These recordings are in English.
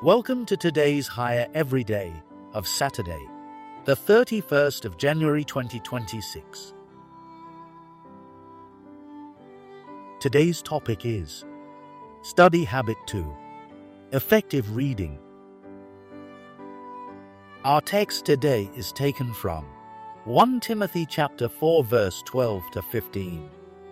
Welcome to today's Higher Everyday of Saturday, the 31st of January 2026. Today's topic is Study Habit 2, Effective Reading. Our text today is taken from 1 Timothy chapter 4 verse 12 to 15.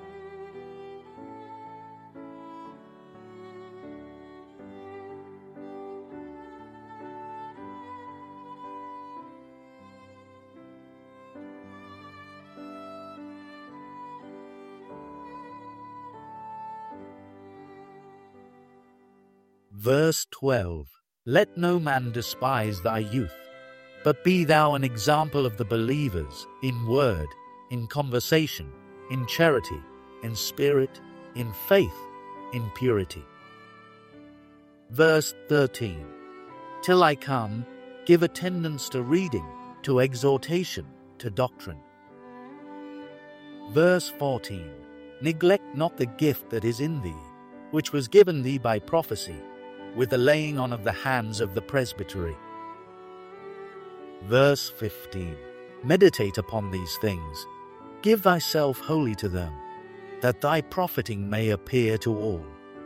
Verse 12. Let no man despise thy youth, but be thou an example of the believers in word, in conversation, in charity, in spirit, in faith, in purity. Verse 13. Till I come, give attendance to reading, to exhortation, to doctrine. Verse 14. Neglect not the gift that is in thee, which was given thee by prophecy, with the laying on of the hands of the presbytery. Verse 15. Meditate upon these things, give thyself wholly to them, that thy profiting may appear to all.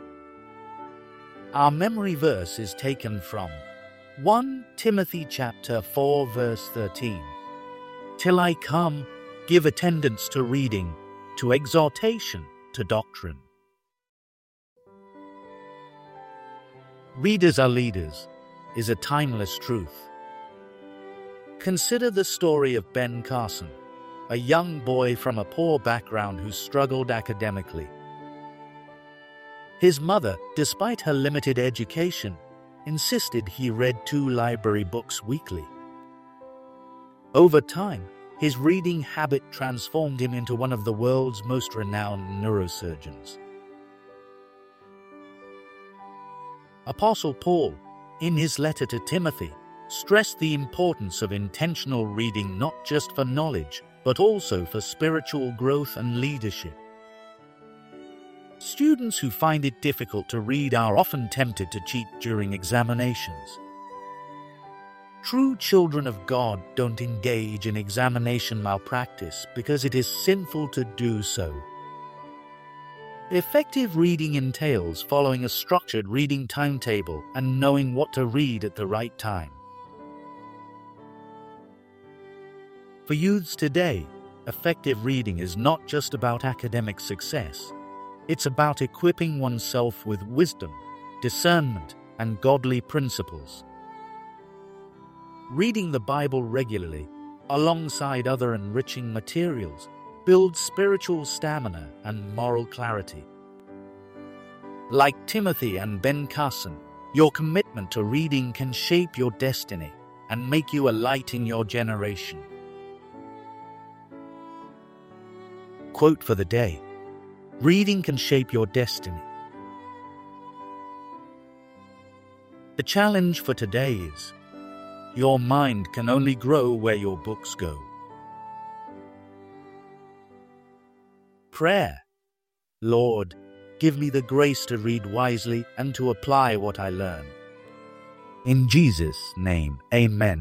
Our memory verse is taken from 1 Timothy chapter 4 verse 13. Till I come, give attendance to reading, to exhortation, to doctrine. Readers are leaders is a timeless truth. Consider the story of Ben Carson, a young boy from a poor background who struggled academically. His mother, despite her limited education, insisted he read 2 library books weekly. Over time, his reading habit transformed him into one of the world's most renowned neurosurgeons. Apostle Paul, in his letter to Timothy, stressed the importance of intentional reading not just for knowledge, but also for spiritual growth and leadership. Students who find it difficult to read are often tempted to cheat during examinations. True children of God don't engage in examination malpractice because it is sinful to do so. Effective reading entails following a structured reading timetable and knowing what to read at the right time. For youths today, effective reading is not just about academic success. It's about equipping oneself with wisdom, discernment, and godly principles. Reading the Bible regularly, alongside other enriching materials, builds spiritual stamina and moral clarity. Like Timothy and Ben Carson, your commitment to reading can shape your destiny and make you a light in your generation. Quote for the day: reading can shape your destiny. The challenge for today is, your mind can only grow where your books go. Prayer. Lord, give me the grace to read wisely and to apply what I learn. In Jesus' name, amen.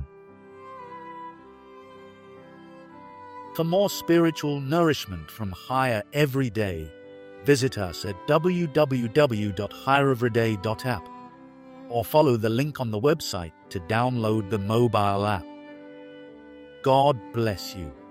For more spiritual nourishment from Higher Everyday, visit us at www.highereveryday.app or follow the link on the website to download the mobile app. God bless you.